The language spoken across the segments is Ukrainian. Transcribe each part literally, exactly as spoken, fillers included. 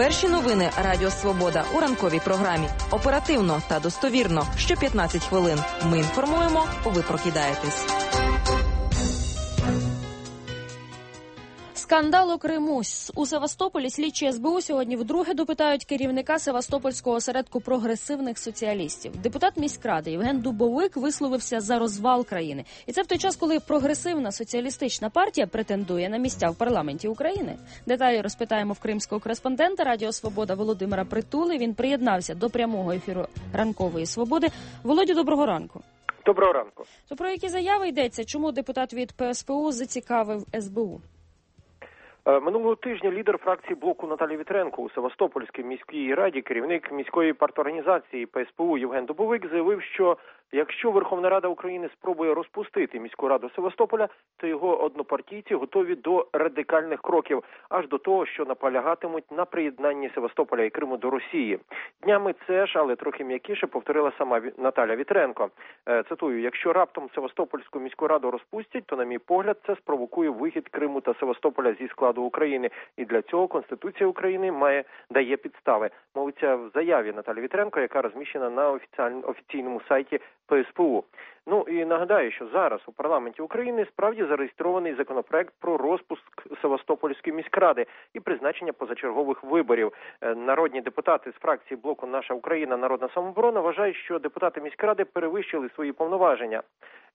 Перші новини Радіо Свобода у ранковій програмі. Оперативно та достовірно. Що п'ятнадцять хвилин. Ми інформуємо, ви прокидаєтесь. Скандал у Криму. У Севастополі слідчі ес бе у сьогодні вдруге допитають керівника Севастопольського осередку прогресивних соціалістів. Депутат міськради Євген Дубовик висловився за розвал країни. І це в той час, коли прогресивна соціалістична партія претендує на місця в парламенті України. Деталі розпитаємо в кримського кореспондента Радіо Свобода Володимира Притули. Він приєднався до прямого ефіру Ранкової Свободи. Володю, доброго ранку. Доброго ранку. То про які заяви йдеться? Чому депутат від пе ес пе у зацікавив ес бе у? Минулого тижня лідер фракції блоку Наталія Вітренко у Севастопольській міській раді, керівник міської парторганізації пе ес пе у Євген Дубовик заявив, що якщо Верховна Рада України спробує розпустити міську раду Севастополя, то його однопартійці готові до радикальних кроків, аж до того, що наполягатимуть на приєднанні Севастополя і Криму до Росії. Днями це ж, але трохи м'якіше, повторила сама Наталя Вітренко. Цитую: якщо раптом Севастопольську міську раду розпустять, то, на мій погляд, це спровокує вихід Криму та Севастополя зі складу України. І для цього Конституція України має дає підстави. Мовиться в заяві Наталі Вітренко, яка розміщена на офіційному сайті пе ес пе у. Ну і нагадаю, що зараз у парламенті України справді зареєстрований законопроект про розпуск Севастопольської міськради і призначення позачергових виборів. Народні депутати з фракції блоку «Наша Україна. Народна самооборона» вважають, що депутати міськради перевищили свої повноваження.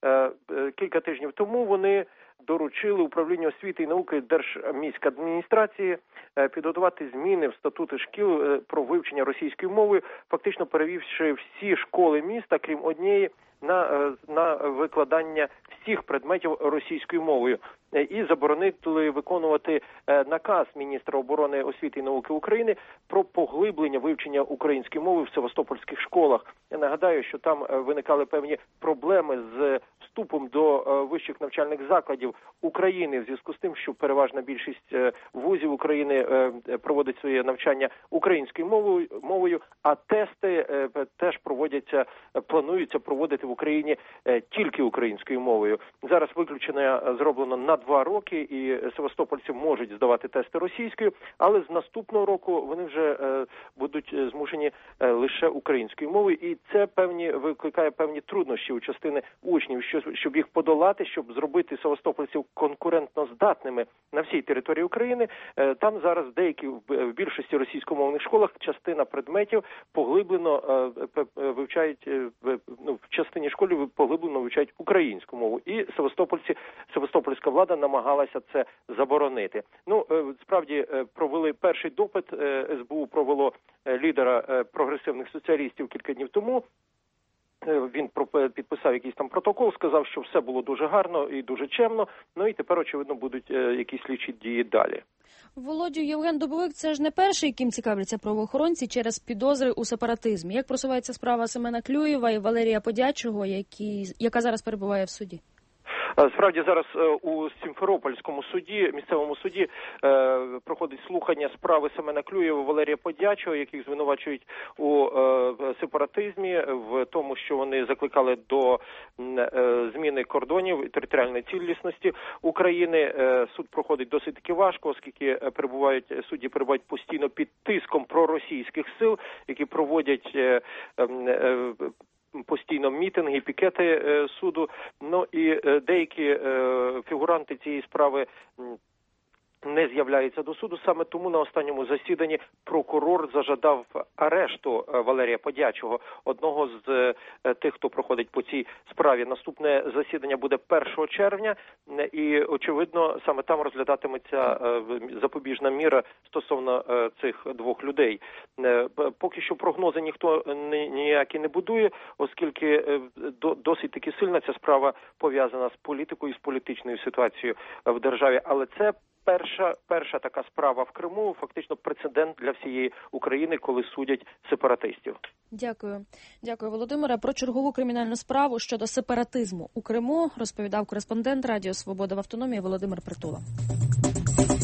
Кілька тижнів тому вони доручили управлінню освіти і науки Держміськадміністрації підготувати зміни в статути шкіл про вивчення російської мови, фактично перевівши всі школи міста, крім однієї, на, на викладання всіх предметів російською мовою. І заборонили виконувати наказ міністра оборони, освіти і науки України про поглиблення вивчення української мови в севастопольських школах. Я нагадаю, що там виникали певні проблеми з вступом до вищих навчальних закладів України в зв'язку з тим, що переважна більшість вузів України проводить своє навчання українською мовою, мовою, а тести теж проводяться, плануються проводити в Україні тільки українською мовою. Зараз виключення зроблено на два роки, і севастопольці можуть здавати тести російською, але з наступного року вони вже е, будуть змушені е, лише українською мовою, і це певні викликає певні труднощі у частини учнів, що, щоб їх подолати, щоб зробити севастопольців конкурентно здатними на всій території України. Е, там зараз деякі в більшості російськомовних школах частина предметів поглиблено е, вивчають е, ну, в частині школи поглиблено вивчають українську мову, і севастопольці, севастопольська влада намагалася це заборонити. Ну, справді, провели перший допит, ес бе у провело лідера прогресивних соціалістів кілька днів тому. Він підписав якийсь там протокол, сказав, що все було дуже гарно і дуже чемно, ну і тепер, очевидно, будуть якісь слідчі дії далі. Володю, Євген Дубовик – це ж не перший, яким цікавляться правоохоронці через підозри у сепаратизмі. Як просувається справа Семена Клюєва і Валерія Подячого, які, яка зараз перебуває в суді? Справді зараз у Сімферопольському суді, місцевому суді, е, проходить слухання справи Семена Клюєва, Валерія Подячого, яких звинувачують у е, сепаратизмі, в тому, що вони закликали до е, зміни кордонів і територіальної цілісності України. Е, суд проходить досить таки важко, оскільки перебувають судді перебувають постійно під тиском проросійських сил, які проводять е, е, постійно мітинги, пікети е, суду. Ну і е, деякі е, фігуранти цієї справи не з'являються до суду. Саме тому на останньому засіданні прокурор зажадав арешту Валерія Подячого, одного з тих, хто проходить по цій справі. Наступне засідання буде першого червня, і, очевидно, саме там розглядатиметься запобіжна міра стосовно цих двох людей. Поки що прогнози ніхто ніякі не будує, оскільки досить таки сильна ця справа пов'язана з політикою, з політичною ситуацією в державі. Але це Перша, перша така справа в Криму, фактично прецедент для всієї України, коли судять сепаратистів. Дякую. Дякую, Володимире. Про чергову кримінальну справу щодо сепаратизму у Криму розповідав кореспондент Радіо Свобода в автономії Володимир Притула.